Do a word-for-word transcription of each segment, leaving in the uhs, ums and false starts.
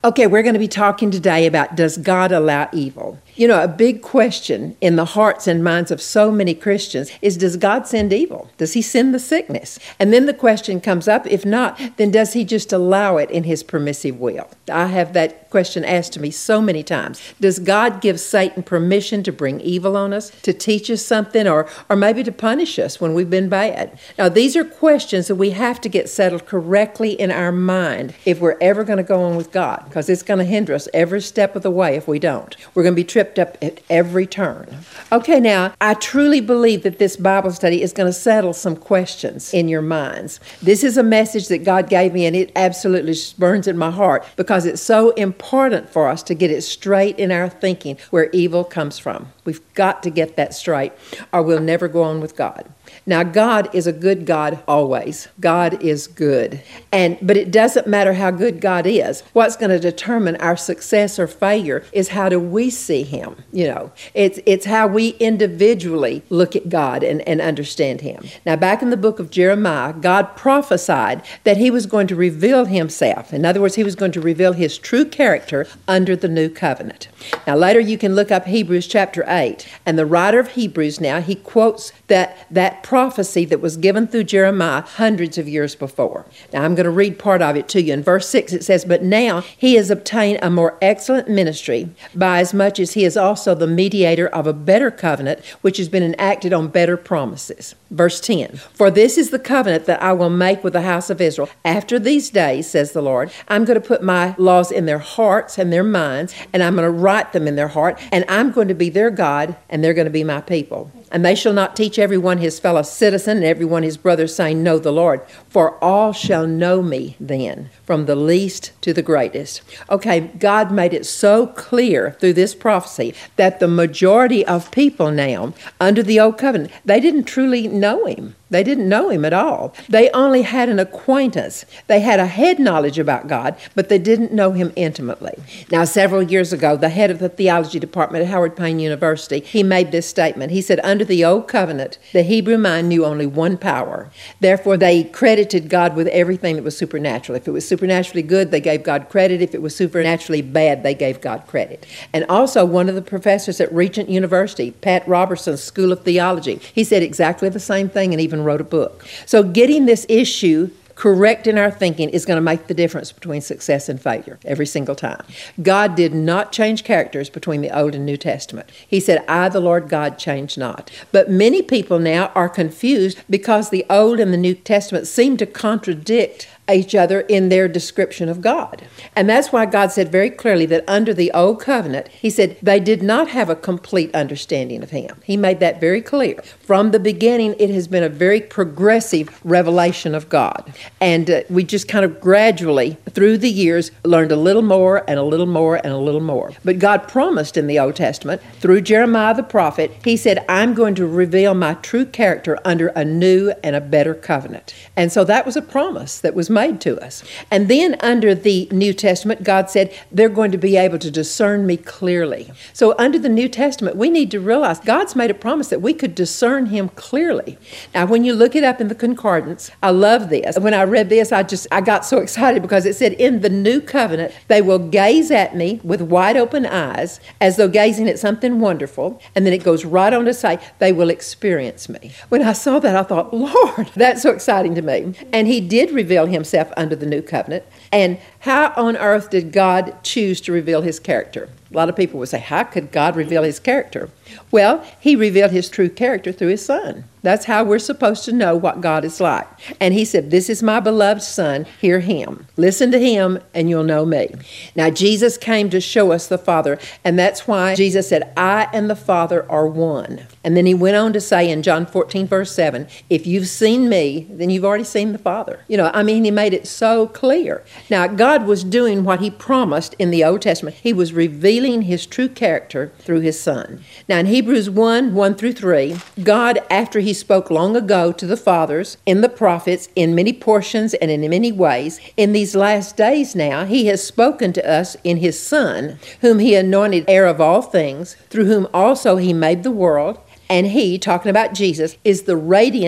Okay, we're going to be talking today about, does God allow evil? You know, a big question in the hearts and minds of so many Christians is, does God send evil? Does he send the sickness? And then the question comes up, if not, then does he just allow it in his permissive will? I have that question asked to me so many times. Does God give Satan permission to bring evil on us, to teach us something, or, or maybe to punish us when we've been bad? Now, these are questions that we have to get settled correctly in our mind if we're ever going to go on with God, because it's going to hinder us every step of the way if we don't. We're going to be tripped up at every turn. Okay, now, I truly believe that this Bible study is going to settle some questions in your minds. This is a message that God gave me, and it absolutely burns in my heart because it's so important for us to get it straight in our thinking where evil comes from. We've got to get that straight, or we'll never go on with God. Now, God is a good God always. God is good. And but it doesn't matter how good God is. What's going to determine our success or failure is how do we see him. You know, it's it's how we individually look at God and, and understand him. Now, back in the book of Jeremiah, God prophesied that he was going to reveal himself. In other words, he was going to reveal his true character under the new covenant. Now, later you can look up Hebrews chapter eight. And the writer of Hebrews now, he quotes that that prophecy that was given through Jeremiah hundreds of years before. Now, I'm going to read part of it to you. In verse six, it says, "But now he has obtained a more excellent ministry, by as much as he is also the mediator of a better covenant, which has been enacted on better promises." Verse ten, "For this is the covenant that I will make with the house of Israel. After these days, says the Lord, I'm going to put my laws in their hearts and their minds, and I'm going to write them in their heart, and I'm going to be their God, and they're going to be my people. And they shall not teach everyone his fellow citizen and everyone his brother, saying, Know the Lord. For all shall know me then, from the least to the greatest." Okay, God made it so clear through this prophecy that the majority of people now, under the old covenant, they didn't truly know him. They didn't know him at all. They only had an acquaintance. They had a head knowledge about God, but they didn't know him intimately. Now, several years ago, the head of the theology department at Howard Payne University, he made this statement. He said, under the old covenant, the Hebrew mind knew only one power. Therefore, they credited God with everything that was supernatural. If it was supernaturally good, they gave God credit. If it was supernaturally bad, they gave God credit. And also, one of the professors at Regent University, Pat Robertson's School of Theology, he said exactly the same thing and even wrote a book. So getting this issue correct in our thinking is going to make the difference between success and failure every single time. God did not change characters between the Old and New Testament. He said, I, the Lord God, change not. But many people now are confused because the Old and the New Testament seem to contradict each other in their description of God. And that's why God said very clearly that under the old covenant, he said they did not have a complete understanding of him. He made that very clear. From the beginning, it has been a very progressive revelation of God. And uh, we just kind of gradually, through the years, learned a little more and a little more and a little more. But God promised in the Old Testament, through Jeremiah the prophet, he said, I'm going to reveal my true character under a new and a better covenant. And so that was a promise that was made to us. And then under the New Testament, God said, they're going to be able to discern me clearly. So under the New Testament, we need to realize God's made a promise that we could discern him clearly. Now, when you look it up in the concordance, I love this. When I read this, I just, I got so excited because it said, in the new covenant, they will gaze at me with wide open eyes as though gazing at something wonderful. And then it goes right on to say, they will experience me. When I saw that, I thought, Lord, that's so exciting to me. And he did reveal himself under the new covenant. And how on earth did God choose to reveal his character? A lot of people would say, how could God reveal his character? Well, he revealed his true character through his son. That's how we're supposed to know what God is like. And he said, this is my beloved son, hear him. Listen to him and you'll know me. Now, Jesus came to show us the Father, and that's why Jesus said, I and the Father are one. And then he went on to say in John fourteen, verse seven, if you've seen me, then you've already seen the Father. You know, I mean, he made it so clear. Now, God was doing what he promised in the Old Testament. He was revealing his true character through his son. Now, in Hebrews one, one through three, God, after he spoke long ago to the fathers, in the prophets, in many portions and in many ways, in these last days now, he has spoken to us in his Son, whom he anointed heir of all things, through whom also he made the world. And he, talking about Jesus, is the radiance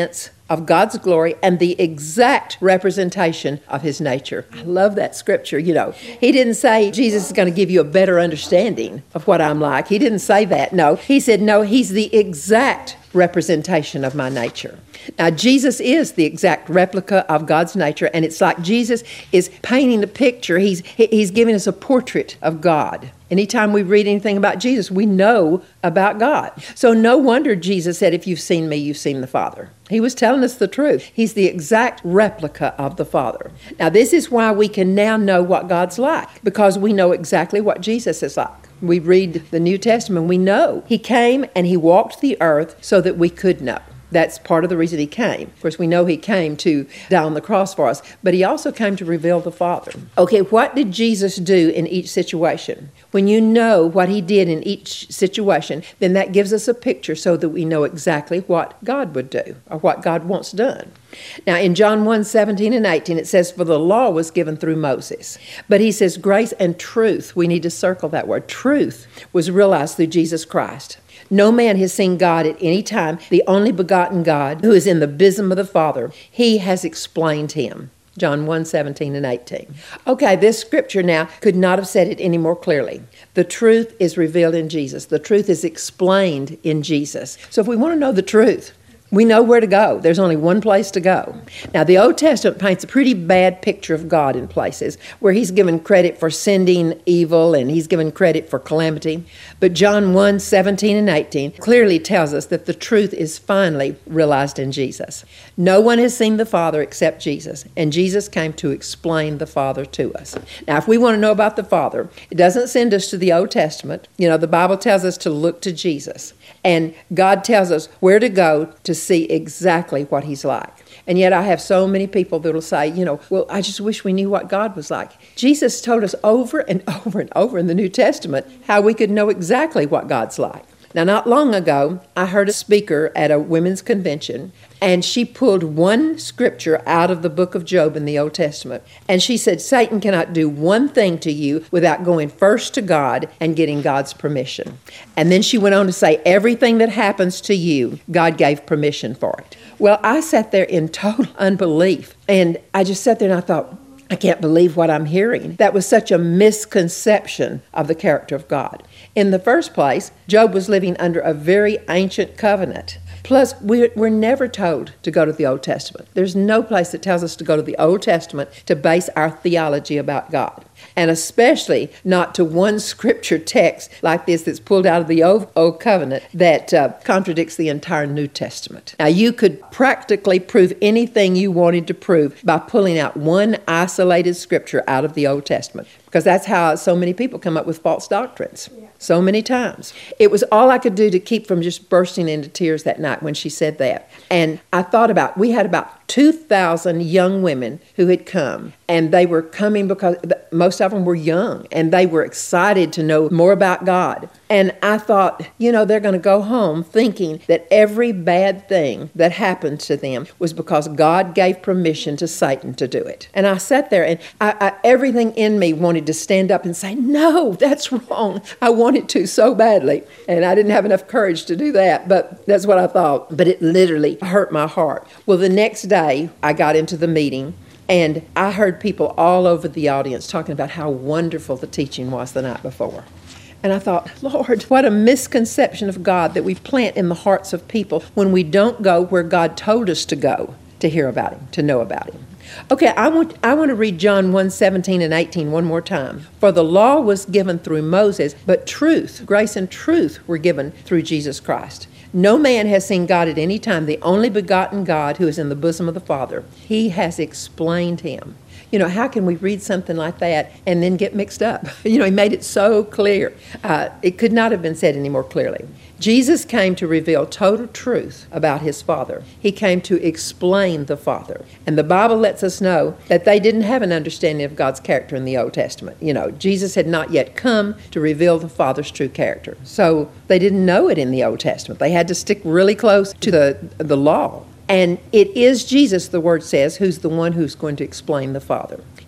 of God's glory and the exact representation of his nature. I love that scripture. You know, he didn't say Jesus is going to give you a better understanding of what I'm like. He didn't say that. No, he said, no, he's the exact representation of my nature. Now, Jesus is the exact replica of God's nature, and it's like Jesus is painting a picture. He's, he's giving us a portrait of God. Anytime we read anything about Jesus, we know about God. So no wonder Jesus said, if you've seen me, you've seen the Father. He was telling us the truth. He's the exact replica of the Father. Now, this is why we can now know what God's like, because we know exactly what Jesus is like. We read the New Testament, we know he came and he walked the earth so that we could know. That's part of the reason he came. Of course, we know he came to die on the cross for us, but he also came to reveal the Father. Okay, what did Jesus do in each situation? When you know what he did in each situation, then that gives us a picture so that we know exactly what God would do or what God wants done. Now, in John one, seventeen and eighteen, it says, for the law was given through Moses. But he says grace and truth, we need to circle that word, truth was realized through Jesus Christ. No man has seen God at any time, the only begotten God who is in the bosom of the Father. He has explained him. John one, seventeen and eighteen. Okay, this scripture now could not have said it any more clearly. The truth is revealed in Jesus. The truth is explained in Jesus. So if we want to know the truth, we know where to go. There's only one place to go. Now, the Old Testament paints a pretty bad picture of God in places where he's given credit for sending evil and he's given credit for calamity. But John one, seventeen and eighteen clearly tells us that the truth is finally realized in Jesus. No one has seen the Father except Jesus, and Jesus came to explain the Father to us. Now, if we want to know about the Father, it doesn't send us to the Old Testament. You know, the Bible tells us to look to Jesus, and God tells us where to go to see exactly what he's like. And yet I have so many people that will say, you know, well, I just wish we knew what God was like. Jesus told us over and over and over in the New Testament how we could know exactly what God's like. Now, not long ago, I heard a speaker at a women's convention, and she pulled one scripture out of the book of Job in the Old Testament. And she said, Satan cannot do one thing to you without going first to God and getting God's permission. And then she went on to say, everything that happens to you, God gave permission for it. Well, I sat there in total unbelief, and I just sat there and I thought, I can't believe what I'm hearing. That was such a misconception of the character of God. In the first place, Job was living under a very ancient covenant. Plus, we're, we're never told to go to the Old Testament. There's no place that tells us to go to the Old Testament to base our theology about God. And especially not to one scripture text like this that's pulled out of the Old, Old Covenant that uh, contradicts the entire New Testament. Now, you could practically prove anything you wanted to prove by pulling out one isolated scripture out of the Old Testament, because that's how so many people come up with false doctrines. Yeah. So many times. It was all I could do to keep from just bursting into tears that night when she said that. And I thought about, we had about two thousand young women who had come, and they were coming because most of them were young, and they were excited to know more about God. And I thought, you know, they're going to go home thinking that every bad thing that happened to them was because God gave permission to Satan to do it. And I sat there, and I, I, everything in me wanted to stand up and say, no, that's wrong. I wanted to so badly, and I didn't have enough courage to do that, but that's what I thought. But it literally hurt my heart. Well, the next day, I got into the meeting, and I heard people all over the audience talking about how wonderful the teaching was the night before. And I thought, Lord, what a misconception of God that we plant in the hearts of people when we don't go where God told us to go to hear about him, to know about him. Okay, I want I want to read John one, seventeen and eighteen one more time. For the law was given through Moses, but truth, grace and truth were given through Jesus Christ. No man has seen God at any time, the only begotten God who is in the bosom of the Father. He has explained him. You know, how can we read something like that and then get mixed up? You know, he made it so clear. Uh, it could not have been said any more clearly. Jesus came to reveal total truth about his Father. He came to explain the Father. And the Bible lets us know that they didn't have an understanding of God's character in the Old Testament. You know, Jesus had not yet come to reveal the Father's true character. So they didn't know it in the Old Testament. They had to stick really close to the, the law. And it is Jesus, the Word says, who's the one who's going to explain the Father.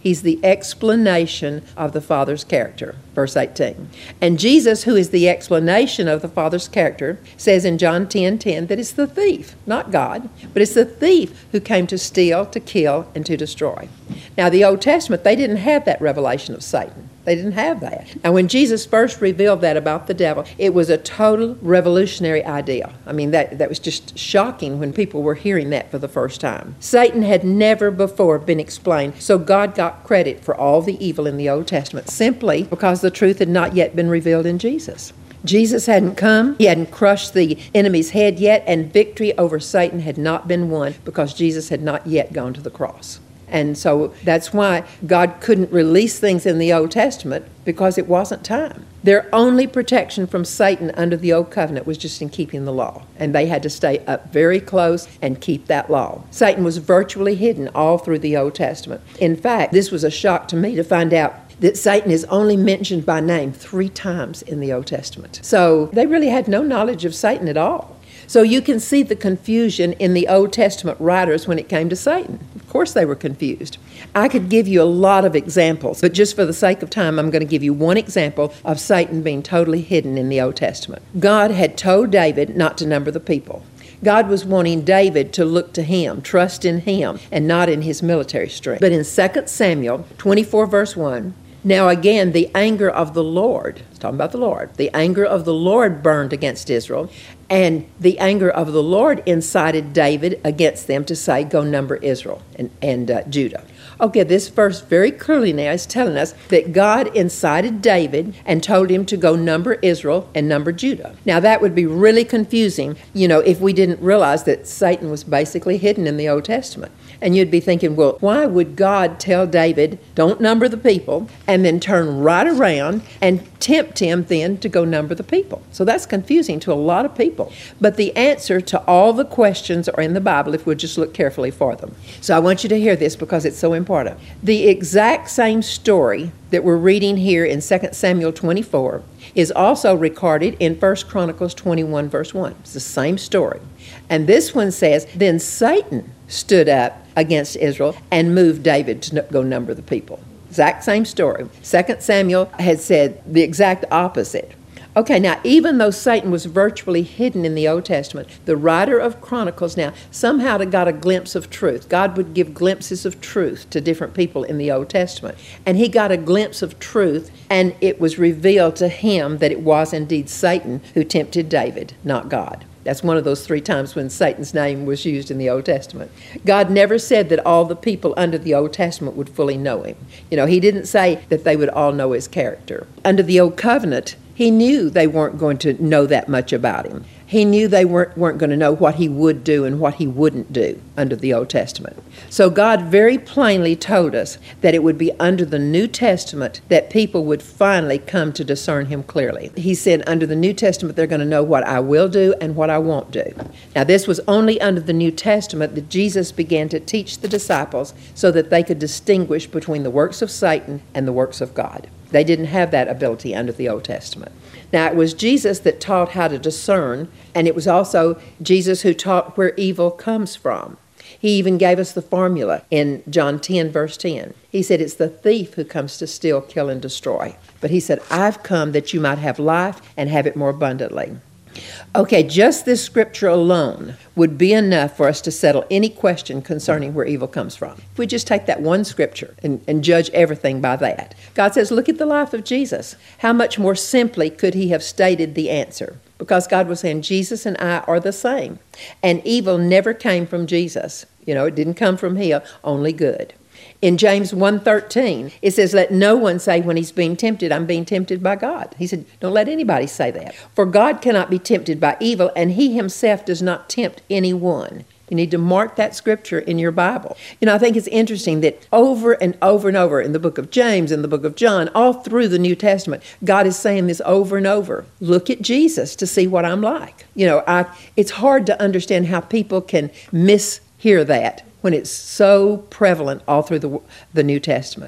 He's the explanation of the Father's character. Verse eighteen. And Jesus, who is the explanation of the Father's character, says in John ten ten that it's the thief, not God, but it's the thief who came to steal, to kill, and to destroy. Now, the Old Testament, they didn't have that revelation of Satan. They didn't have that. And when Jesus first revealed that about the devil, it was a total revolutionary idea. I mean, that, that was just shocking when people were hearing that for the first time. Satan had never before been explained, so God got credit for all the evil in the Old Testament simply because the truth had not yet been revealed in Jesus. Jesus hadn't come, he hadn't crushed the enemy's head yet, and victory over Satan had not been won because Jesus had not yet gone to the cross. And so that's why God couldn't release things in the Old Testament, because it wasn't time. Their only protection from Satan under the Old Covenant was just in keeping the law. And they had to stay up very close and keep that law. Satan was virtually hidden all through the Old Testament. In fact, this was a shock to me to find out that Satan is only mentioned by name three times in the Old Testament. So they really had no knowledge of Satan at all. So you can see the confusion in the Old Testament writers when it came to Satan. Of course they were confused. I could give you a lot of examples, but just for the sake of time, I'm going to give you one example of Satan being totally hidden in the Old Testament. God had told David not to number the people. God was wanting David to look to him, trust in him, and not in his military strength. But in Second Samuel twenty-four, verse one, now again, the anger of the Lord, it's talking about the Lord, the anger of the Lord burned against Israel, and the anger of the Lord incited David against them to say, go number Israel and, and uh, Judah. Okay, this verse very clearly now is telling us that God incited David and told him to go number Israel and number Judah. Now, that would be really confusing, you know, if we didn't realize that Satan was basically hidden in the Old Testament. And you'd be thinking, well, why would God tell David, don't number the people, and then turn right around and tempt him then to go number the people? So that's confusing to a lot of people. But the answer to all the questions are in the Bible if we'll just look carefully for them. So I want you to hear this because it's so important. The exact same story that we're reading here in Second Samuel twenty-four is also recorded in First Chronicles twenty-one, verse one. It's the same story. And this one says, then Satan stood up against Israel and moved David to go number the people. Exact same story. Second Samuel had said the exact opposite. Okay, now even though Satan was virtually hidden in the Old Testament, the writer of Chronicles now somehow got a glimpse of truth. God would give glimpses of truth to different people in the Old Testament. And he got a glimpse of truth, and it was revealed to him that it was indeed Satan who tempted David, not God. That's one of those three times when Satan's name was used in the Old Testament. God never said that all the people under the Old Testament would fully know him. You know, he didn't say that they would all know his character. Under the Old Covenant, he knew they weren't going to know that much about him. He knew they weren't, weren't going to know what he would do and what he wouldn't do under the Old Testament. So God very plainly told us that it would be under the New Testament that people would finally come to discern him clearly. He said under the New Testament they're going to know what I will do and what I won't do. Now this was only under the New Testament that Jesus began to teach the disciples so that they could distinguish between the works of Satan and the works of God. They didn't have that ability under the Old Testament. Now, it was Jesus that taught how to discern, and it was also Jesus who taught where evil comes from. He even gave us the formula in John ten, verse ten. He said, it's the thief who comes to steal, kill, and destroy. But he said, I've come that you might have life and have it more abundantly. Okay, just this scripture alone would be enough for us to settle any question concerning where evil comes from. If we just take that one scripture and, and judge everything by that. God says, look at the life of Jesus. How much more simply could he have stated the answer? Because God was saying, Jesus and I are the same. And evil never came from Jesus. You know, it didn't come from him, only good. In James one thirteen, it says, let no one say when he's being tempted, I'm being tempted by God. He said, don't let anybody say that. For God cannot be tempted by evil, and he himself does not tempt anyone. You need to mark that scripture in your Bible. You know, I think it's interesting that over and over and over in the book of James and the book of John, all through the New Testament, God is saying this over and over. Look at Jesus to see what I'm like. You know, I, it's hard to understand how people can mishear that when it's so prevalent all through the, the New Testament.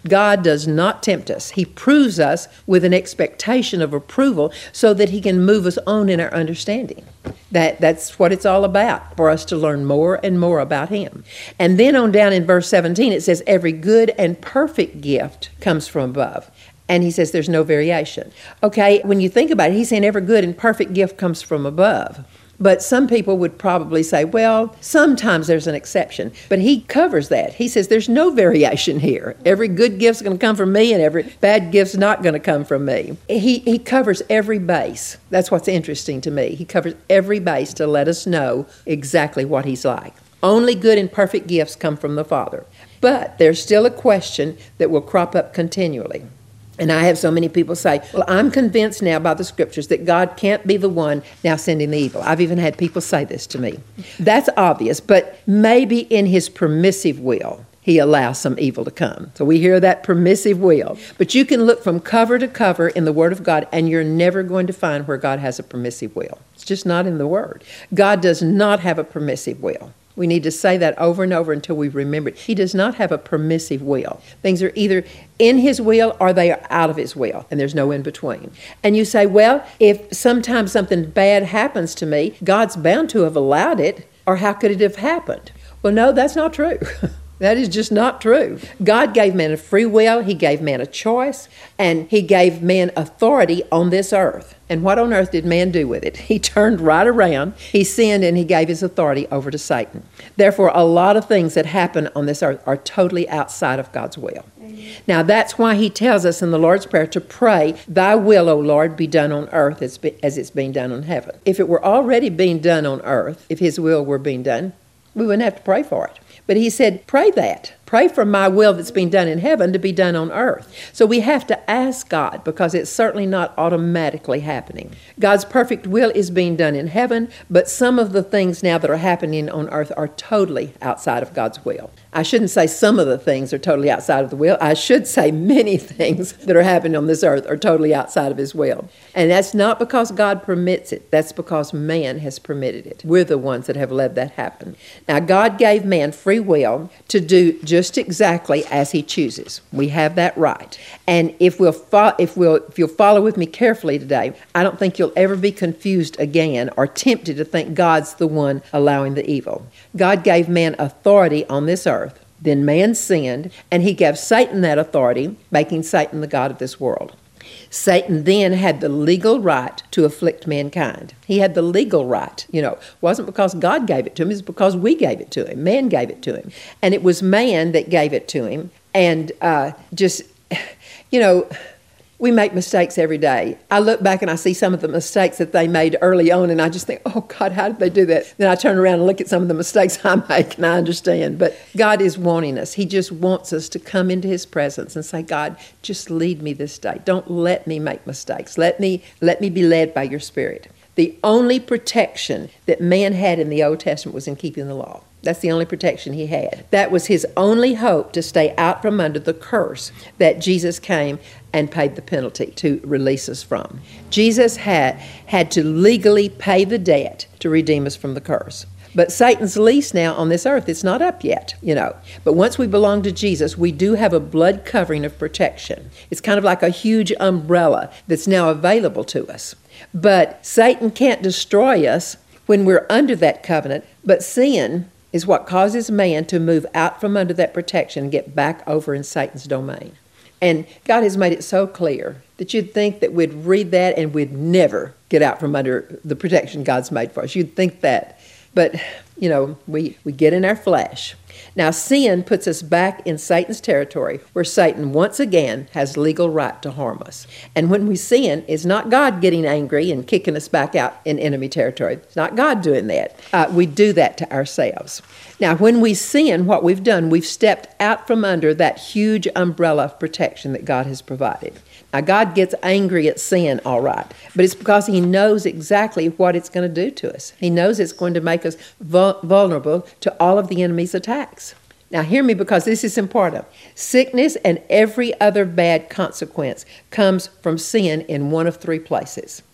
God does not tempt us. He proves us with an expectation of approval so that he can move us on in our understanding. That, that's what it's all about, for us to learn more and more about him. And then on down in verse seventeen, it says, every good and perfect gift comes from above. And he says there's no variation. Okay, when you think about it, he's saying every good and perfect gift comes from above. But some people would probably say, well, sometimes there's an exception. But he covers that. He says there's no variation here. Every good gift's going to come from me and every bad gift's not going to come from me. He, he covers every base. That's what's interesting to me. He covers every base to let us know exactly what he's like. Only good and perfect gifts come from the Father. But there's still a question that will crop up continually. And I have so many people say, well, I'm convinced now by the scriptures that God can't be the one now sending the evil. I've even had people say this to me. That's obvious, but maybe in his permissive will, he allows some evil to come. So we hear that permissive will. But you can look from cover to cover in the Word of God, and you're never going to find where God has a permissive will. It's just not in the Word. God does not have a permissive will. We need to say that over and over until we remember it. He does not have a permissive will. Things are either in his will or they are out of his will, and there's no in between. And you say, well, if sometimes something bad happens to me, God's bound to have allowed it, or how could it have happened? Well, no, that's not true. That is just not true. God gave man a free will, he gave man a choice, and he gave man authority on this earth. And what on earth did man do with it? He turned right around, he sinned, and he gave his authority over to Satan. Therefore, a lot of things that happen on this earth are totally outside of God's will. Amen. Now, that's why he tells us in the Lord's Prayer to pray, thy will, O Lord, be done on earth as, be, as it's being done on heaven. If it were already being done on earth, if his will were being done, we wouldn't have to pray for it. But he said, pray that. Pray for my will that's being done in heaven to be done on earth. So we have to ask God, because it's certainly not automatically happening. God's perfect will is being done in heaven, but some of the things now that are happening on earth are totally outside of God's will. I shouldn't say some of the things are totally outside of the will. I should say many things that are happening on this earth are totally outside of his will. And that's not because God permits it. That's because man has permitted it. We're the ones that have let that happen. Now, God gave man free will to do just exactly as he chooses. We have that right. And if we'll fo- if we'll if you'll follow with me carefully today, I don't think you'll ever be confused again or tempted to think God's the one allowing the evil. God gave man authority on this earth. Then man sinned, and he gave Satan that authority, making Satan the god of this world. Satan then had the legal right to afflict mankind. He had the legal right. You know, it wasn't because God gave it to him, it was because we gave it to him. Man gave it to him. And it was man that gave it to him. And uh, just, you know, we make mistakes every day. I look back and I see some of the mistakes that they made early on, and I just think, oh, God, how did they do that? Then I turn around and look at some of the mistakes I make, and I understand. But God is wanting us. He just wants us to come into his presence and say, God, just lead me this day. Don't let me make mistakes. Let me, let me be led by your Spirit. The only protection that man had in the Old Testament was in keeping the law. That's the only protection he had. That was his only hope to stay out from under the curse that Jesus came and paid the penalty to release us from. Jesus had, had to legally pay the debt to redeem us from the curse. But Satan's lease now on this earth, it's not up yet, you know. But once we belong to Jesus, we do have a blood covering of protection. It's kind of like a huge umbrella that's now available to us. But Satan can't destroy us when we're under that covenant, but sin is what causes man to move out from under that protection and get back over in Satan's domain. And God has made it so clear that you'd think that we'd read that and we'd never get out from under the protection God's made for us. You'd think that. But, you know, we, we get in our flesh. Now, sin puts us back in Satan's territory, where Satan once again has legal right to harm us. And when we sin, it's not God getting angry and kicking us back out in enemy territory. It's not God doing that. Uh, we do that to ourselves. Now, when we sin, what we've done, we've stepped out from under that huge umbrella of protection that God has provided. Now, God gets angry at sin, all right, but it's because he knows exactly what it's going to do to us. He knows it's going to make us vul- vulnerable to all of the enemy's attacks. Now, hear me, because this is important. Sickness and every other bad consequence comes from sin in one of three places.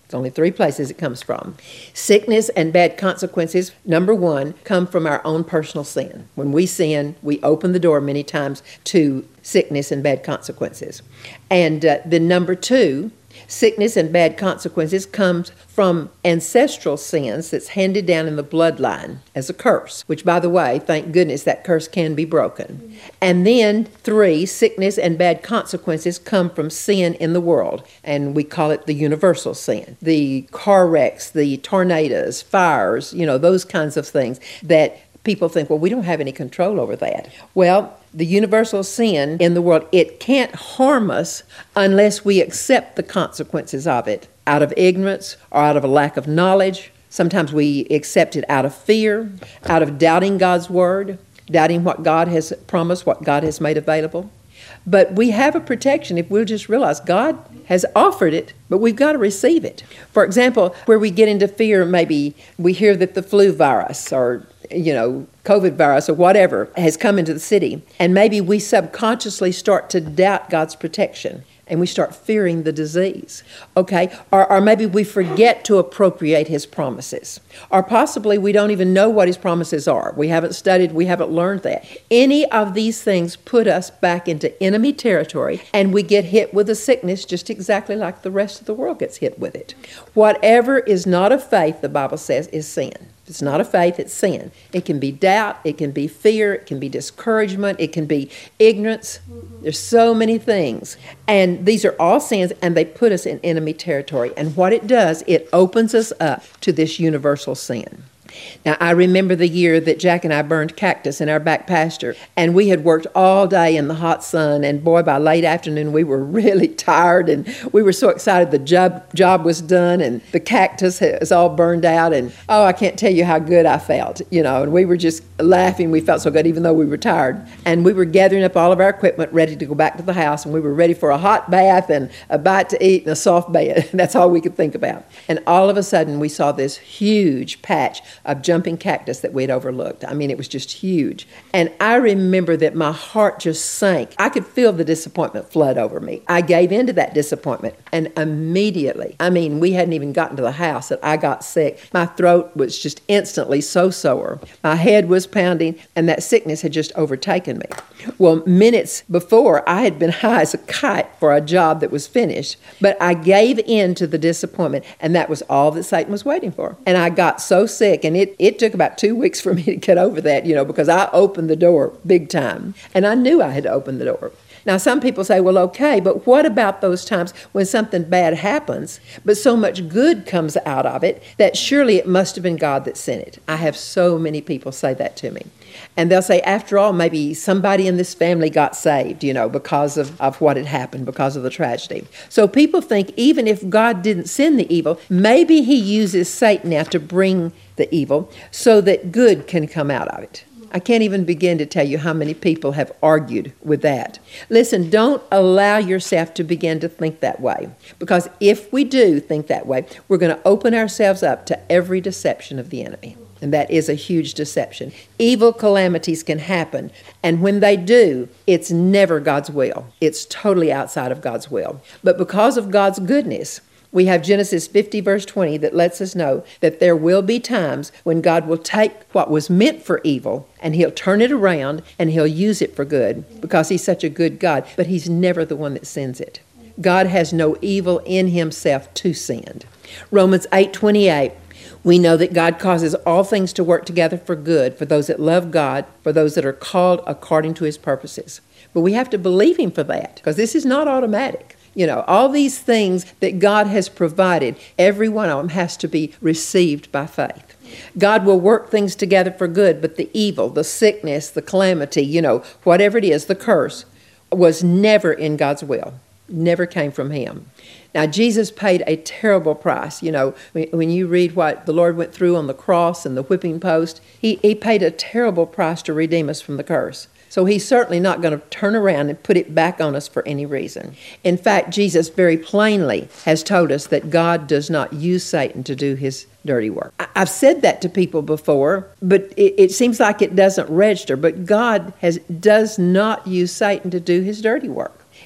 It's only three places it comes from. Sickness and bad consequences, number one, come from our own personal sin. When we sin, we open the door many times to sickness and bad consequences. And uh, then number two, sickness and bad consequences comes from ancestral sins that's handed down in the bloodline as a curse, which, by the way, thank goodness that curse can be broken. And then three, sickness and bad consequences come from sin in the world, and we call it the universal sin. The car wrecks, the tornadoes, fires, you know, those kinds of things that people think, well, we don't have any control over that. Well, the universal sin in the world, it can't harm us unless we accept the consequences of it out of ignorance or out of a lack of knowledge. Sometimes we accept it out of fear, out of doubting God's word, doubting what God has promised, what God has made available. But we have a protection if we'll just realize God has offered it, but we've got to receive it. For example, where we get into fear, maybe we hear that the flu virus or, you know, COVID virus or whatever has come into the city, and maybe we subconsciously start to doubt God's protection and we start fearing the disease, okay? Or, or maybe we forget to appropriate his promises. Or possibly we don't even know what his promises are. We haven't studied, we haven't learned that. Any of these things put us back into enemy territory, and we get hit with a sickness just exactly like the rest of the world gets hit with it. Whatever is not of faith, the Bible says, is sin. If it's not of faith, it's sin. It can be doubt, it can be fear, it can be discouragement, it can be ignorance. There's so many things. And these are all sins, and they put us in enemy territory. And what it does, it opens us up to this universal sin. Now, I remember the year that Jack and I burned cactus in our back pasture, and we had worked all day in the hot sun, and boy, by late afternoon, we were really tired, and we were so excited the job job was done, and the cactus was all burned out, and oh, I can't tell you how good I felt, you know, and we were just laughing. We felt so good, even though we were tired, and we were gathering up all of our equipment, ready to go back to the house, and we were ready for a hot bath and a bite to eat and a soft bed. That's all we could think about. And all of a sudden, we saw this huge patch of jumping cactus that we'd overlooked. I mean, it was just huge. And I remember that my heart just sank. I could feel the disappointment flood over me. I gave into that disappointment, and immediately, I mean, we hadn't even gotten to the house that I got sick. My throat was just instantly so sore. My head was pounding, and that sickness had just overtaken me. Well, minutes before, I had been high as a kite for a job that was finished, but I gave in to the disappointment, and that was all that Satan was waiting for. And I got so sick, and it, it took about two weeks for me to get over that, you know, because I opened the door big time, and I knew I had to open the door. Now, some people say, well, okay, but what about those times when something bad happens, but so much good comes out of it that surely it must have been God that sent it? I have so many people say that to me. And they'll say, after all, maybe somebody in this family got saved, you know, because of, of what had happened, because of the tragedy. So people think even if God didn't send the evil, maybe he uses Satan now to bring the evil so that good can come out of it. I can't even begin to tell you how many people have argued with that. Listen, don't allow yourself to begin to think that way, because if we do think that way, we're going to open ourselves up to every deception of the enemy. And that is a huge deception. Evil calamities can happen, and when they do, it's never God's will. It's totally outside of God's will. But because of God's goodness, we have Genesis fifty, verse twenty, that lets us know that there will be times when God will take what was meant for evil and he'll turn it around and he'll use it for good because he's such a good God, but he's never the one that sends it. God has no evil in himself to send. Romans eight twenty-eight, we know that God causes all things to work together for good for those that love God, for those that are called according to his purposes. But we have to believe him for that, because this is not automatic. You know, all these things that God has provided, every one of them has to be received by faith. God will work things together for good, but the evil, the sickness, the calamity, you know, whatever it is, the curse, was never in God's will, never came from him. Now, Jesus paid a terrible price. You know, when, when you read what the Lord went through on the cross and the whipping post, he, he paid a terrible price to redeem us from the curse. So he's certainly not going to turn around and put it back on us for any reason. In fact, Jesus very plainly has told us that God does not use Satan to do his dirty work. I've said that to people before, but it, it seems like it doesn't register. But God has does not use Satan to do his dirty work.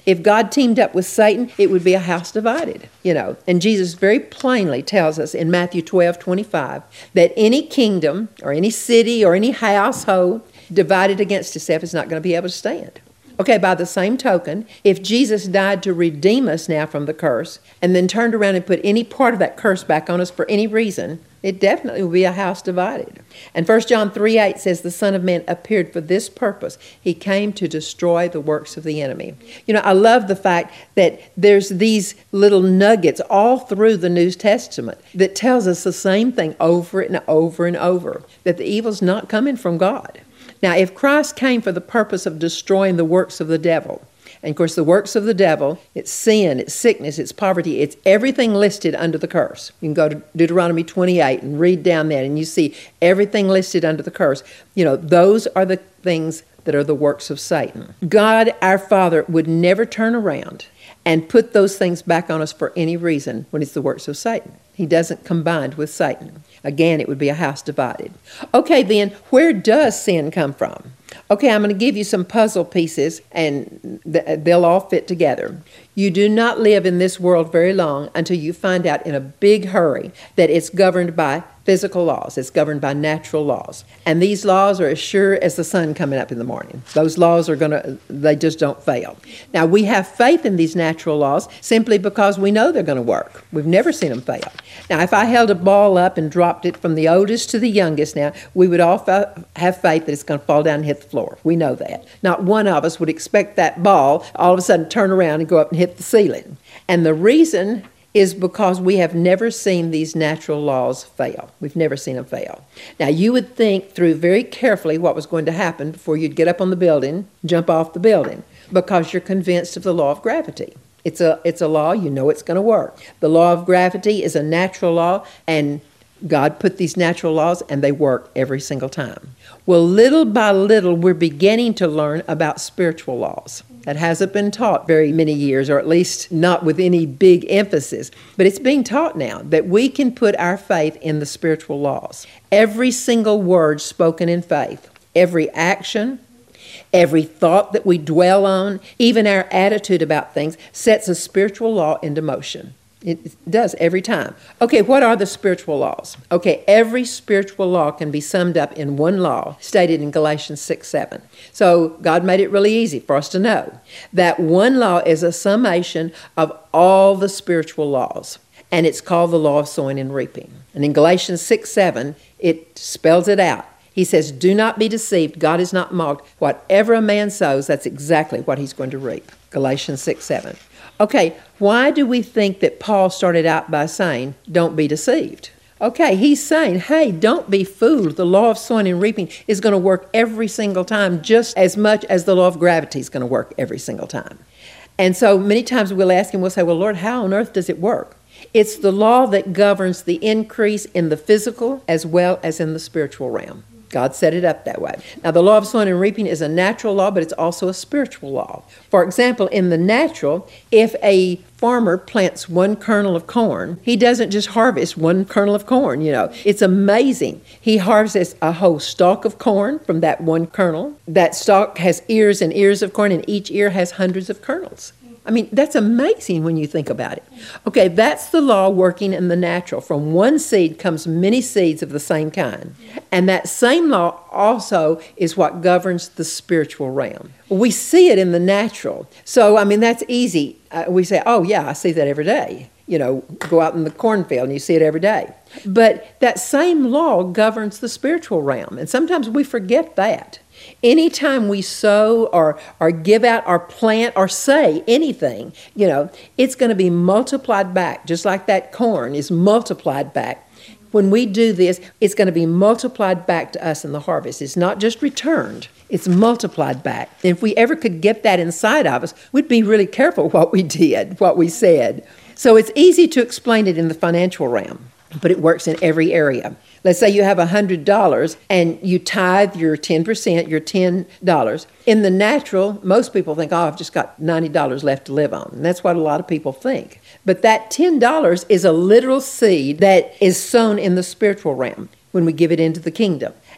If God teamed up with Satan, it would be a house divided, you know. And Jesus very plainly tells us in Matthew twelve twenty-five that any kingdom or any city or any household divided against itself is not going to be able to stand. Okay, by the same token, if Jesus died to redeem us now from the curse and then turned around and put any part of that curse back on us for any reason, it definitely will be a house divided. And First John three eight says, the Son of Man appeared for this purpose. He came to destroy the works of the enemy. You know, I love the fact that there's these little nuggets all through the New Testament that tells us the same thing over and over and over, that the evil's not coming from God. Now, if Christ came for the purpose of destroying the works of the devil, and of course the works of the devil, it's sin, it's sickness, it's poverty, it's everything listed under the curse. You can go to Deuteronomy twenty-eight and read down that and you see everything listed under the curse. You know, those are the things that are the works of Satan. God, our Father, would never turn around and put those things back on us for any reason when it's the works of Satan. He doesn't combine with Satan. Again, it would be a house divided. Okay, then, where does sin come from? Okay, I'm going to give you some puzzle pieces, and th- they'll all fit together. You do not live in this world very long until you find out in a big hurry that it's governed by physical laws. It's governed by natural laws. And these laws are as sure as the sun coming up in the morning. Those laws are going to, they just don't fail. Now, we have faith in these natural laws simply because we know they're going to work. We've never seen them fail. Now, if I held a ball up and dropped it from the oldest to the youngest now, we would all fa- have faith that it's going to fall down and hit the floor. We know that. Not one of us would expect that ball all of a sudden turn around and go up and hit the ceiling. And the reason is because we have never seen these natural laws fail. We've never seen them fail. Now, you would think through very carefully what was going to happen before you'd get up on the building, jump off the building, because you're convinced of the law of gravity. It's a, it's a law, you know it's going to work. The law of gravity is a natural law, and God put these natural laws, and they work every single time. Well, little by little, we're beginning to learn about spiritual laws. That hasn't been taught very many years, or at least not with any big emphasis. But it's being taught now that we can put our faith in the spiritual laws. Every single word spoken in faith, every action, every thought that we dwell on, even our attitude about things, sets a spiritual law into motion. It does every time. Okay, what are the spiritual laws? Okay, every spiritual law can be summed up in one law stated in Galatians six seven. So God made it really easy for us to know that one law is a summation of all the spiritual laws, and it's called the law of sowing and reaping. And in Galatians six seven, it spells it out. He says, do not be deceived. God is not mocked. Whatever a man sows, that's exactly what he's going to reap. Galatians six seven. Okay, why do we think that Paul started out by saying, don't be deceived? Okay, he's saying, hey, don't be fooled. The law of sowing and reaping is going to work every single time, just as much as the law of gravity is going to work every single time. And so many times we'll ask him, we'll say, well, Lord, how on earth does it work? It's the law that governs the increase in the physical as well as in the spiritual realm. God set it up that way. Now, the law of sowing and reaping is a natural law, but it's also a spiritual law. For example, in the natural, if a farmer plants one kernel of corn, he doesn't just harvest one kernel of corn, you know. It's amazing. He harvests a whole stalk of corn from that one kernel. That stalk has ears and ears of corn, and each ear has hundreds of kernels. I mean, that's amazing when you think about it. Okay, that's the law working in the natural. From one seed comes many seeds of the same kind. And that same law also is what governs the spiritual realm. We see it in the natural. So, I mean, that's easy. Uh, we say, oh, yeah, I see that every day. You know, go out in the cornfield and you see it every day. But that same law governs the spiritual realm. And sometimes we forget that. Anytime we sow or, or give out or plant or say anything, you know, it's going to be multiplied back, just like that corn is multiplied back. When we do this, it's going to be multiplied back to us in the harvest. It's not just returned, it's multiplied back. And if we ever could get that inside of us, we'd be really careful what we did, what we said. So it's easy to explain it in the financial realm, but it works in every area. Let's say you have one hundred dollars and you tithe your ten percent, your ten dollars. In the natural, most people think, oh, I've just got ninety dollars left to live on. And that's what a lot of people think. But that ten dollars is a literal seed that is sown in the spiritual realm when we give it into the kingdom.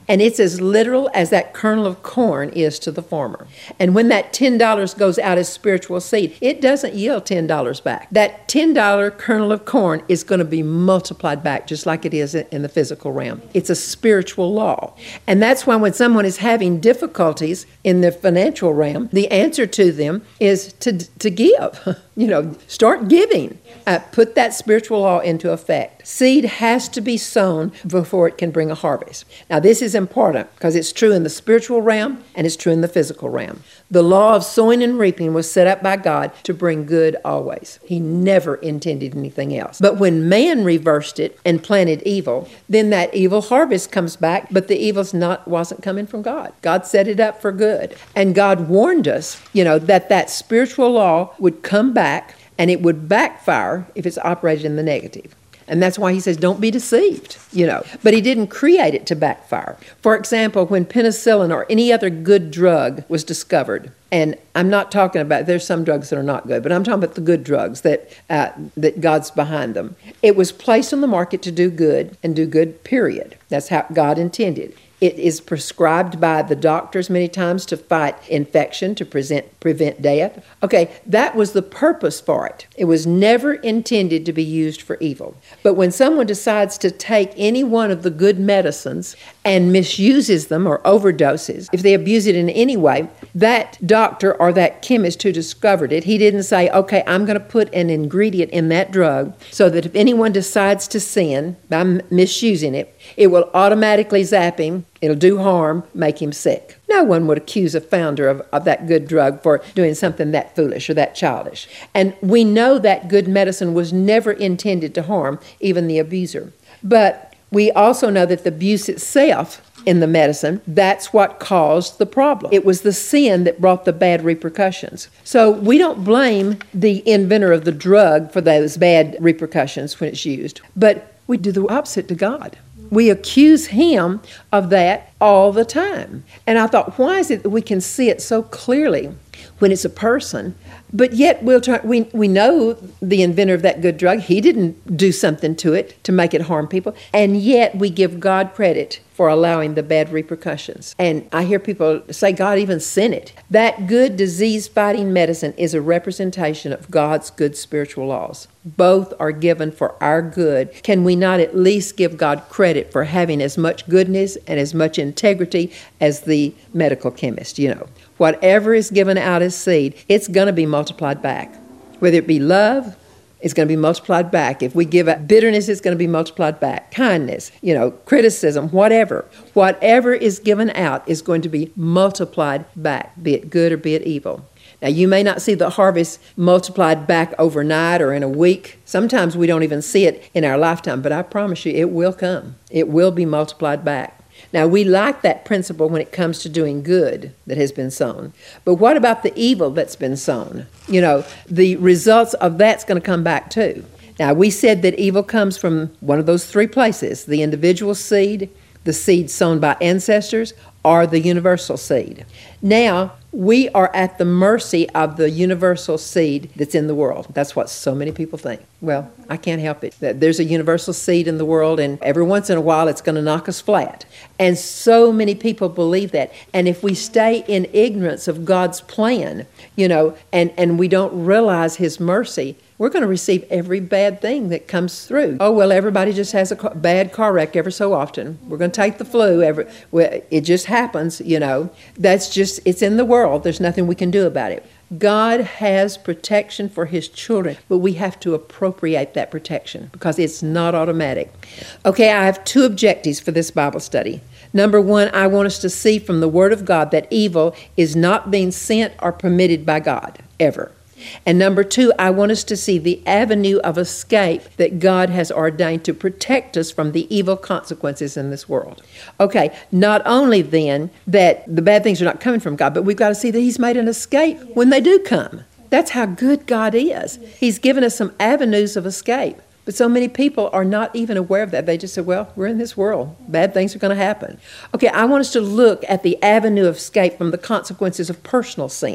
And it's as literal as that kernel of corn is to the farmer. And when that ten dollars goes out as spiritual seed, it doesn't yield ten dollars back. That ten dollars kernel of corn is going to be multiplied back just like it is in the physical realm. It's a spiritual law. And that's why when someone is having difficulties in the financial realm, the answer to them is to, to give. You know, start giving. Uh, put that spiritual law into effect. Seed has to be sown before it can bring a harvest. Now, this is important because it's true in the spiritual realm and it's true in the physical realm. The law of sowing and reaping was set up by God to bring good always. He never intended anything else. But when man reversed it and planted evil, then that evil harvest comes back, but the evil's not wasn't coming from God. God set it up for good. And God warned us, you know, that that spiritual law would come back and it would backfire if it's operated in the negative. And that's why he says, don't be deceived, you know. But he didn't create it to backfire. For example, when penicillin or any other good drug was discovered, and I'm not talking about, there's some drugs that are not good, but I'm talking about the good drugs that uh, that God's behind them. It was placed on the market to do good and do good, period. That's how God intended. It is prescribed by the doctors many times to fight infection, to present, prevent death. Okay, that was the purpose for it. It was never intended to be used for evil. But when someone decides to take any one of the good medicines and misuses them or overdoses, if they abuse it in any way, that doctor or that chemist who discovered it, he didn't say, okay, I'm going to put an ingredient in that drug so that if anyone decides to sin by misusing it, it will automatically zap him. It'll do harm, make him sick. No one would accuse a founder of, of that good drug for doing something that foolish or that childish. And we know that good medicine was never intended to harm even the abuser. But we also know that the abuse itself in the medicine, that's what caused the problem. It was the sin that brought the bad repercussions. So we don't blame the inventor of the drug for those bad repercussions when it's used, but we do the opposite to God. We accuse him of that all the time. And I thought, why is it that we can see it so clearly when it's a person, but yet we'll try, we, we know the inventor of that good drug, he didn't do something to it to make it harm people, and yet we give God credit for allowing the bad repercussions. And I hear people say God even sent it. That good disease-fighting medicine is a representation of God's good spiritual laws. Both are given for our good. Can we not at least give God credit for having as much goodness and as much integrity as the medical chemist, you know? Whatever is given out as seed, it's going to be multiplied back. Whether it be love, it's going to be multiplied back. If we give out bitterness, it's going to be multiplied back. Kindness, you know, criticism, whatever. Whatever is given out is going to be multiplied back, be it good or be it evil. Now, you may not see the harvest multiplied back overnight or in a week. Sometimes we don't even see it in our lifetime, but I promise you it will come. It will be multiplied back. Now, we like that principle when it comes to doing good that has been sown. But what about the evil that's been sown? You know, the results of that's going to come back too. Now, we said that evil comes from one of those three places, the individual seed, the seed sown by ancestors, or the universal seed. Now, we are at the mercy of the universal seed that's in the world. That's what so many people think. Well, I can't help it. There's a universal seed in the world, and every once in a while it's going to knock us flat. And so many people believe that. And if we stay in ignorance of God's plan, you know, and, and we don't realize his mercy, we're going to receive every bad thing that comes through. Oh, well, everybody just has a car, bad car wreck every so often. We're going to take the flu. Every, well, it just happens, you know. That's just, it's in the world. There's nothing we can do about it. God has protection for his children, but we have to appropriate that protection because it's not automatic. Okay, I have two objectives for this Bible study. Number one, I want us to see from the Word of God that evil is not being sent or permitted by God, ever. And number two, I want us to see the avenue of escape that God has ordained to protect us from the evil consequences in this world. Okay, not only then that the bad things are not coming from God, but we've got to see that he's made an escape when they do come. That's how good God is. He's given us some avenues of escape. But so many people are not even aware of that. They just say, well, we're in this world. Bad things are going to happen. Okay, I want us to look at the avenue of escape from the consequences of personal sin.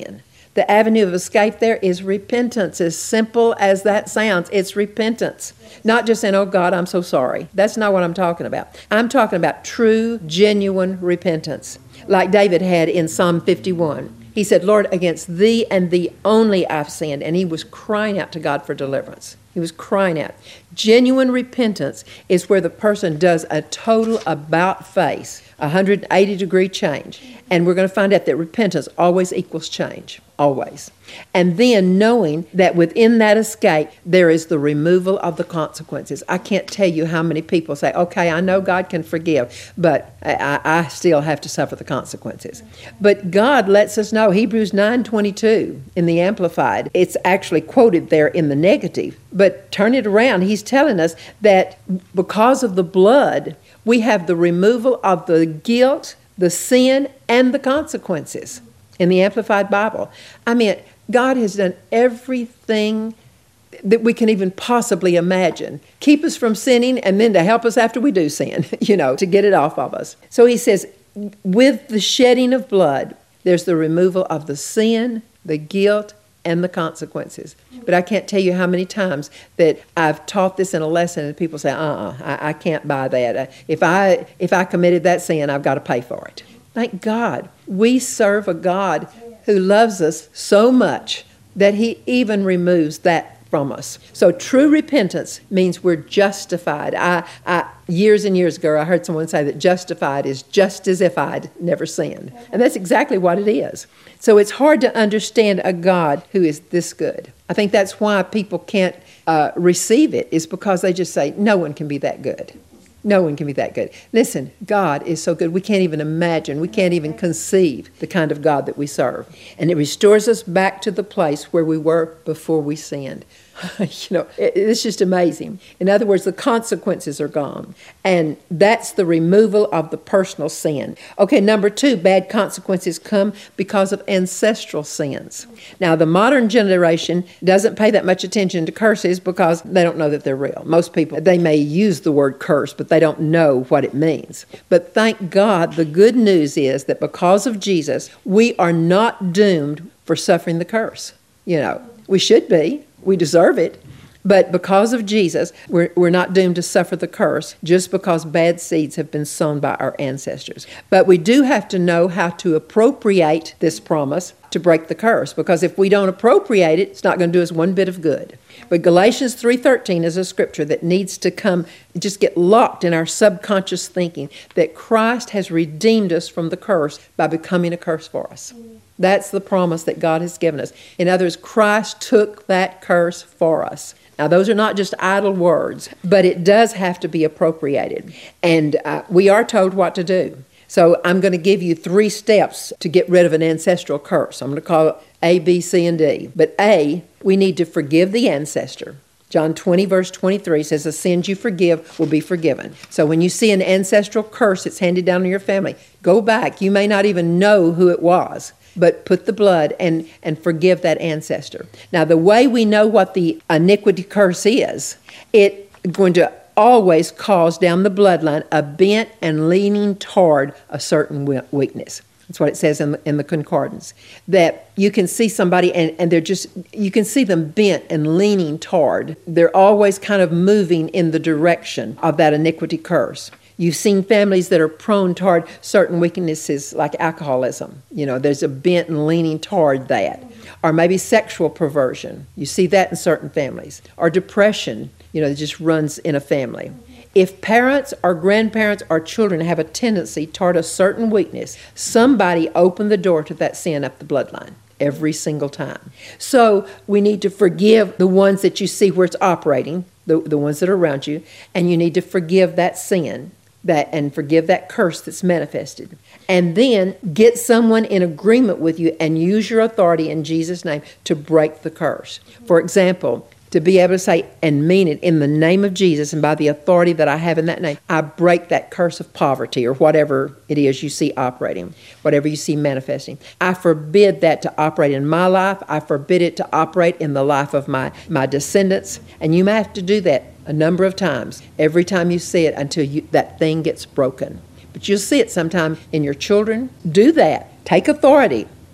The avenue of escape there is repentance. As simple as that sounds, it's repentance. Not just saying, oh God, I'm so sorry. That's not what I'm talking about. I'm talking about true, genuine repentance. Like David had in Psalm fifty-one. He said, Lord, against thee and thee only I've sinned. And he was crying out to God for deliverance. He was crying out. Genuine repentance is where the person does a total about face, a one hundred eighty degree change. And we're going to find out that repentance always equals change. Always. And then knowing that within that escape, there is the removal of the consequences. I can't tell you how many people say, okay, I know God can forgive, but I, I still have to suffer the consequences. But God lets us know, Hebrews nine twenty-two in the Amplified, it's actually quoted there in the negative, but turn it around. He's telling us that because of the blood, we have the removal of the guilt, the sin, and the consequences. In the Amplified Bible. I mean, God has done everything that we can even possibly imagine. Keep us from sinning and then to help us after we do sin, you know, to get it off of us. So he says, with the shedding of blood, there's the removal of the sin, the guilt, and the consequences. But I can't tell you how many times that I've taught this in a lesson and people say, uh-uh, I, I can't buy that. If I, if I committed that sin, I've got to pay for it. Thank God. We serve a God who loves us so much that he even removes that from us. So true repentance means we're justified. I, I, years and years ago, I heard someone say that justified is just as if I'd never sinned. And that's exactly what it is. So it's hard to understand a God who is this good. I think that's why people can't uh, receive it, is because they just say, no one can be that good. No one can be that good. Listen, God is so good. We can't even imagine. We can't even conceive the kind of God that we serve. And it restores us back to the place where we were before we sinned. You know, it, it's just amazing. In other words, the consequences are gone. And that's the removal of the personal sin. Okay, number two, bad consequences come because of ancestral sins. Now, the modern generation doesn't pay that much attention to curses because they don't know that they're real. Most people, they may use the word curse, but they don't know what it means. But thank God, the good news is that because of Jesus, we are not doomed for suffering the curse. You know, we should be. We deserve it. But because of Jesus, we're, we're not doomed to suffer the curse just because bad seeds have been sown by our ancestors. But we do have to know how to appropriate this promise to break the curse, because if we don't appropriate it, it's not going to do us one bit of good. But Galatians three thirteen is a scripture that needs to come, just get locked in our subconscious thinking, that Christ has redeemed us from the curse by becoming a curse for us. That's the promise that God has given us. In other words, Christ took that curse for us. Now, those are not just idle words, but it does have to be appropriated. And uh, we are told what to do. So I'm going to give you three steps to get rid of an ancestral curse. I'm going to call it A, B, C, and D. But A, we need to forgive the ancestor. John twenty, verse twenty-three says, the sins you forgive will be forgiven. So when you see an ancestral curse that's handed down to your family, go back. You may not even know who it was, but put the blood and, and forgive that ancestor. Now, the way we know what the iniquity curse is, it's going to always cause down the bloodline a bent and leaning toward a certain weakness. That's what it says in the, in the concordance. That you can see somebody and, and they're just, you can see them bent and leaning toward. They're always kind of moving in the direction of that iniquity curse. You've seen families that are prone toward certain weaknesses like alcoholism. You know, there's a bent and leaning toward that. Or maybe sexual perversion. You see that in certain families. Or depression, you know, that just runs in a family. If parents or grandparents or children have a tendency toward a certain weakness, somebody opened the door to that sin up the bloodline every single time. So we need to forgive the ones that you see where it's operating, the, the ones that are around you, and you need to forgive that sin. That and forgive that curse that's manifested. And then get someone in agreement with you and use your authority in Jesus' name to break the curse. For example, to be able to say and mean it in the name of Jesus and by the authority that I have in that name, I break that curse of poverty or whatever it is you see operating, whatever you see manifesting. I forbid that to operate in my life. I forbid it to operate in the life of my, my descendants. And you may have to do that a number of times, every time you see it until you, that thing gets broken. But you'll see it sometime in your children. Do that. Take authority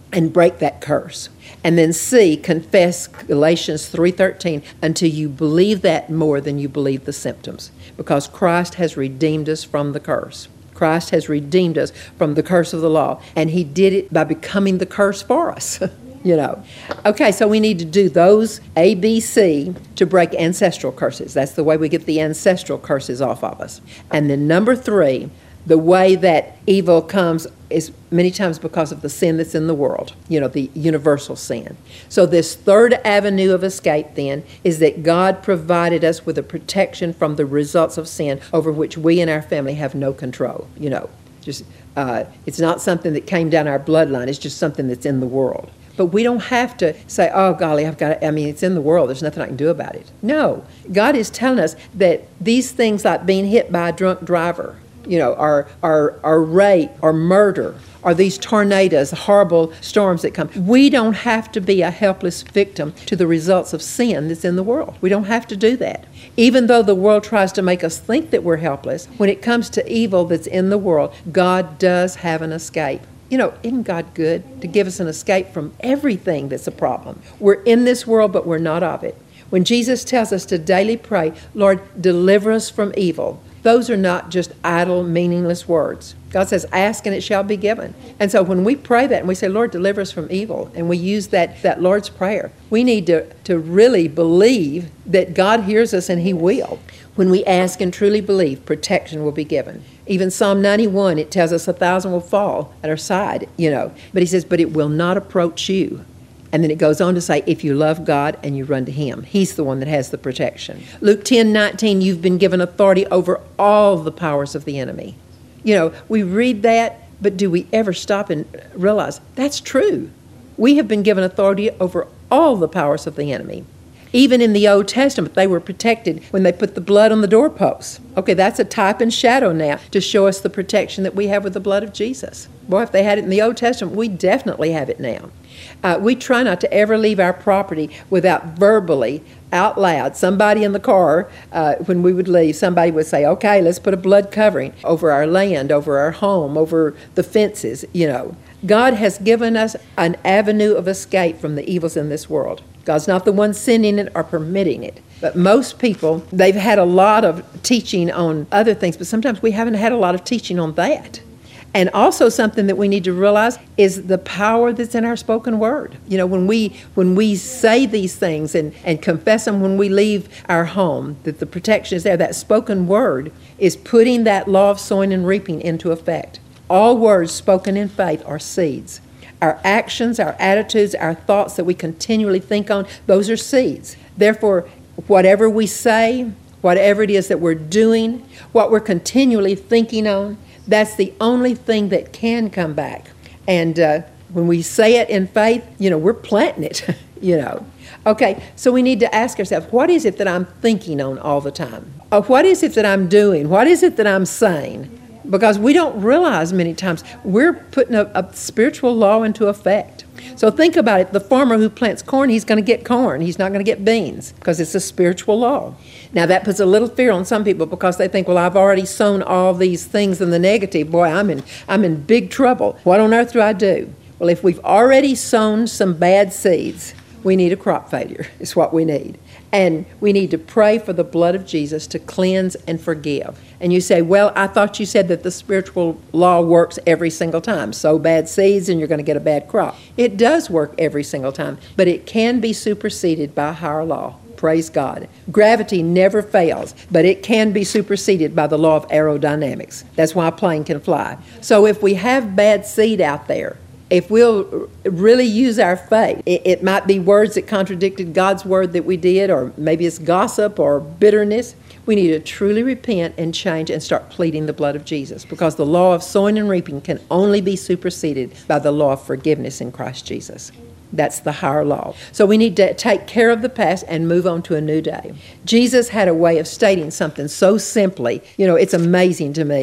and break that curse. And then C, confess Galatians three thirteen until you believe that more than you believe the symptoms, because Christ has redeemed us from the curse. Christ has redeemed us from the curse of the law, and he did it by becoming the curse for us. You know. Okay, so we need to do those A, B, C to break ancestral curses. That's the way we get the ancestral curses off of us. And then number three, the way that evil comes is many times because of the sin that's in the world, you know, the universal sin. So this third avenue of escape then is that God provided us with a protection from the results of sin over which we and our family have no control, you know. Just uh, it's not something that came down our bloodline. It's just something that's in the world. But we don't have to say, oh, golly, I've got to, I mean, it's in the world. There's nothing I can do about it. No. God is telling us that these things like being hit by a drunk driver, you know, or, or, or rape or murder, or these tornadoes, horrible storms that come, we don't have to be a helpless victim to the results of sin that's in the world. We don't have to do that. Even though the world tries to make us think that we're helpless, when it comes to evil that's in the world, God does have an escape. You know, isn't God good to give us an escape from everything that's a problem? We're in this world, but we're not of it. When Jesus tells us to daily pray, Lord, deliver us from evil, those are not just idle, meaningless words. God says, ask and it shall be given. And so when we pray that and we say, Lord, deliver us from evil, and we use that, that Lord's Prayer, we need to, to really believe that God hears us and he will. When we ask and truly believe, protection will be given. Even Psalm ninety-one, it tells us a thousand will fall at our side, you know. But he says, but it will not approach you. And then it goes on to say, if you love God and you run to him, he's the one that has the protection. Luke ten nineteen, you've been given authority over all the powers of the enemy. You know, we read that, but do we ever stop and realize that's true? We have been given authority over all the powers of the enemy. Even in the Old Testament, they were protected when they put the blood on the doorposts. Okay, that's a type and shadow now to show us the protection that we have with the blood of Jesus. Boy, if they had it in the Old Testament, we definitely have it now. Uh, we try not to ever leave our property without verbally, out loud, somebody in the car, uh, when we would leave, somebody would say, okay, let's put a blood covering over our land, over our home, over the fences, you know. God has given us an avenue of escape from the evils in this world. God's not the one sending it or permitting it. But most people, they've had a lot of teaching on other things, but sometimes we haven't had a lot of teaching on that. And also something that we need to realize is the power that's in our spoken word. You know, when we when we say these things and, and confess them when we leave our home, that the protection is there, that spoken word is putting that law of sowing and reaping into effect. All words spoken in faith are seeds. Our actions, our attitudes, our thoughts that we continually think on, those are seeds. Therefore, whatever we say, whatever it is that we're doing, what we're continually thinking on, that's the only thing that can come back. And uh, when we say it in faith, you know, we're planting it, you know. Okay, so we need to ask ourselves, what is it that I'm thinking on all the time? Or what is it that I'm doing? What is it that I'm saying? Because we don't realize many times we're putting a, a spiritual law into effect. So think about it. The farmer who plants corn, he's going to get corn. He's not going to get beans because it's a spiritual law. Now that puts a little fear on some people because they think, well, I've already sown all these things in the negative. Boy, I'm in, I'm in big trouble. What on earth do I do? Well, if we've already sown some bad seeds, we need a crop failure. It's what we need. And we need to pray for the blood of Jesus to cleanse and forgive. And you say, well, I thought you said that the spiritual law works every single time. Sow bad seeds and you're going to get a bad crop. It does work every single time, but it can be superseded by a higher law. Praise God. Gravity never fails, but it can be superseded by the law of aerodynamics. That's why a plane can fly. So if we have bad seed out there, if we'll really use our faith, it, it might be words that contradicted God's word that we did, or maybe it's gossip or bitterness. We need to truly repent and change and start pleading the blood of Jesus, because the law of sowing and reaping can only be superseded by the law of forgiveness in Christ Jesus. That's the higher law. So we need to take care of the past and move on to a new day. Jesus had a way of stating something so simply. You know, it's amazing to me.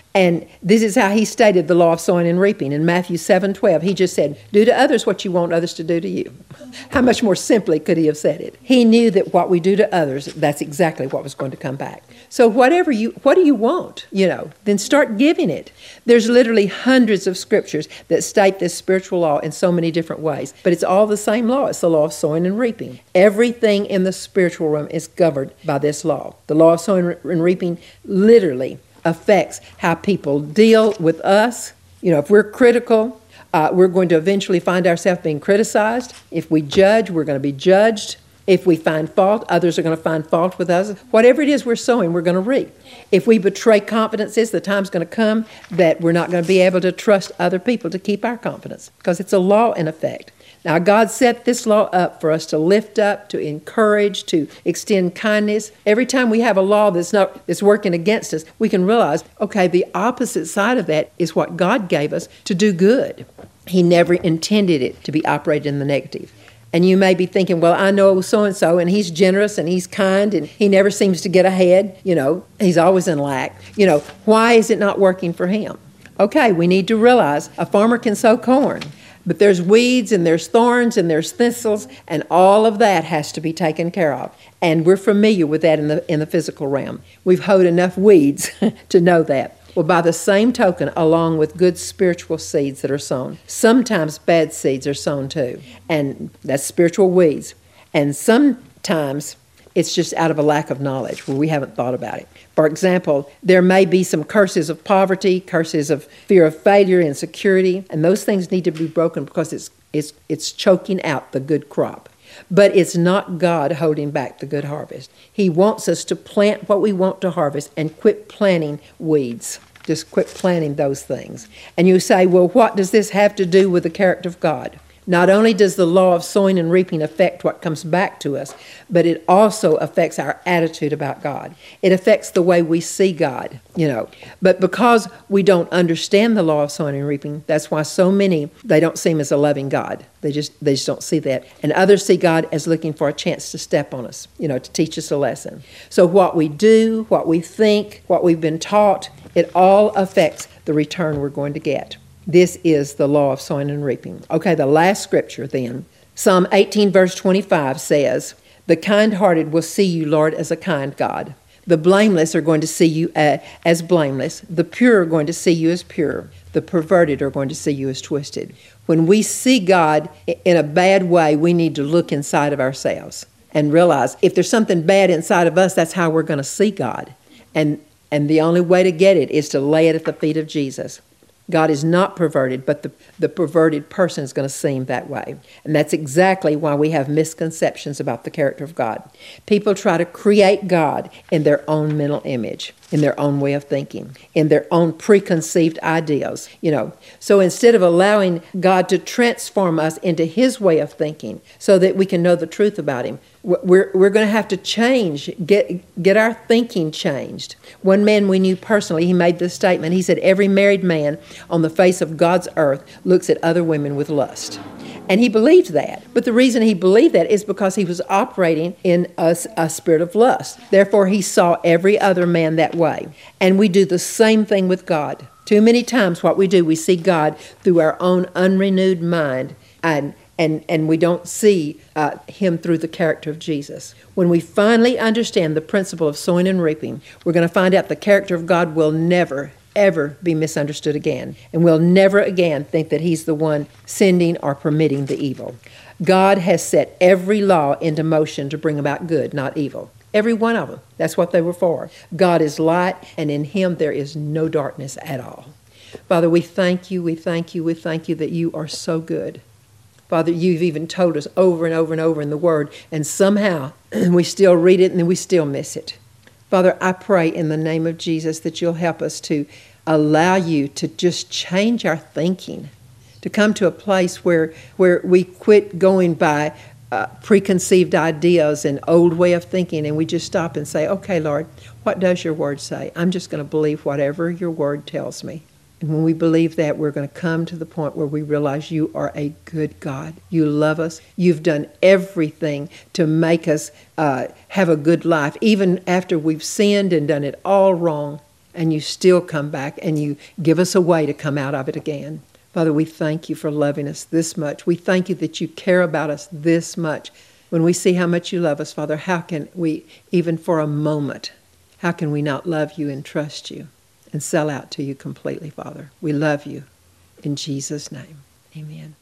And this is how he stated the law of sowing and reaping. In Matthew seven twelve, he just said, do to others what you want others to do to you. How much more simply could he have said it? He knew that what we do to others, that's exactly what was going to come back. So whatever you, what do you want? You know, then start giving it. There's literally hundreds of scriptures that state this spiritual law in so many different ways. But it's all the same law. It's the law of sowing and reaping. Everything in the spiritual realm is governed by this law. The law of sowing and reaping literally affects how people deal with us. You know, if we're critical, uh, we're going to eventually find ourselves being criticized. If we judge, we're going to be judged. If we find fault, others are going to find fault with us. Whatever it is we're sowing, we're going to reap. If we betray confidences, the time's going to come that we're not going to be able to trust other people to keep our confidence, because it's a law in effect. Now, God set this law up for us to lift up, to encourage, to extend kindness. Every time we have a law that's not that's working against us, we can realize, okay, the opposite side of that is what God gave us to do good. He never intended it to be operated in the negative. And you may be thinking, well, I know so-and-so, and he's generous, and he's kind, and he never seems to get ahead. You know, he's always in lack. You know, why is it not working for him? Okay, we need to realize a farmer can sow corn, but there's weeds, and there's thorns, and there's thistles, and all of that has to be taken care of. And we're familiar with that in the in the physical realm. We've hoed enough weeds to know that. Well, by the same token, along with good spiritual seeds that are sown, sometimes bad seeds are sown too, and that's spiritual weeds. And sometimes it's just out of a lack of knowledge where we haven't thought about it. For example, there may be some curses of poverty, curses of fear of failure, insecurity, and those things need to be broken because it's it's it's choking out the good crop. But it's not God holding back the good harvest. He wants us to plant what we want to harvest and quit planting weeds. Just quit planting those things. And you say, well, what does this have to do with the character of God? Not only does the law of sowing and reaping affect what comes back to us, but it also affects our attitude about God. It affects the way we see God, you know. But because we don't understand the law of sowing and reaping, that's why so many, they don't see him as a loving God. They just they just don't see that. And others see God as looking for a chance to step on us, you know, to teach us a lesson. So what we do, what we think, what we've been taught, it all affects the return we're going to get. This is the law of sowing and reaping. Okay, the last scripture then. Psalm eighteen verse twenty-five says, the kind-hearted will see you, Lord, as a kind God. The blameless are going to see you as blameless. The pure are going to see you as pure. The perverted are going to see you as twisted. When we see God in a bad way, we need to look inside of ourselves and realize if there's something bad inside of us, that's how we're going to see God. And, and the only way to get it is to lay it at the feet of Jesus. God is not perverted, but the, the perverted person is going to see him that way. And that's exactly why we have misconceptions about the character of God. People try to create God in their own mental image, in their own way of thinking, in their own preconceived ideas, you know. So instead of allowing God to transform us into his way of thinking so that we can know the truth about him, we're, we're going to have to change, get, get our thinking changed. One man we knew personally, he made this statement. He said, every married man on the face of God's earth looks at other women with lust. And he believed that. But the reason he believed that is because he was operating in a, a spirit of lust. Therefore, he saw every other man that way. And we do the same thing with God. Too many times what we do, we see God through our own unrenewed mind, and and, and we don't see uh, him through the character of Jesus. When we finally understand the principle of sowing and reaping, we're going to find out the character of God will never, ever be misunderstood again. And we'll never again think that he's the one sending or permitting the evil. God has set every law into motion to bring about good, not evil. Every one of them. That's what they were for. God is light, and in him there is no darkness at all. Father, we thank you, we thank you, we thank you that you are so good. Father, you've even told us over and over and over in the Word, and somehow we still read it and we still miss it. Father, I pray in the name of Jesus that you'll help us to allow you to just change our thinking, to come to a place where, where we quit going by uh, preconceived ideas and old way of thinking, and we just stop and say, okay, Lord, what does your Word say? I'm just going to believe whatever your Word tells me. And when we believe that, we're going to come to the point where we realize you are a good God. You love us. You've done everything to make us uh, have a good life. Even after we've sinned and done it all wrong, and you still come back and you give us a way to come out of it again. Father, we thank you for loving us this much. We thank you that you care about us this much. When we see how much you love us, Father, how can we, even for a moment, how can we not love you and trust you and sell out to you completely, Father? We love you. In Jesus' name, amen.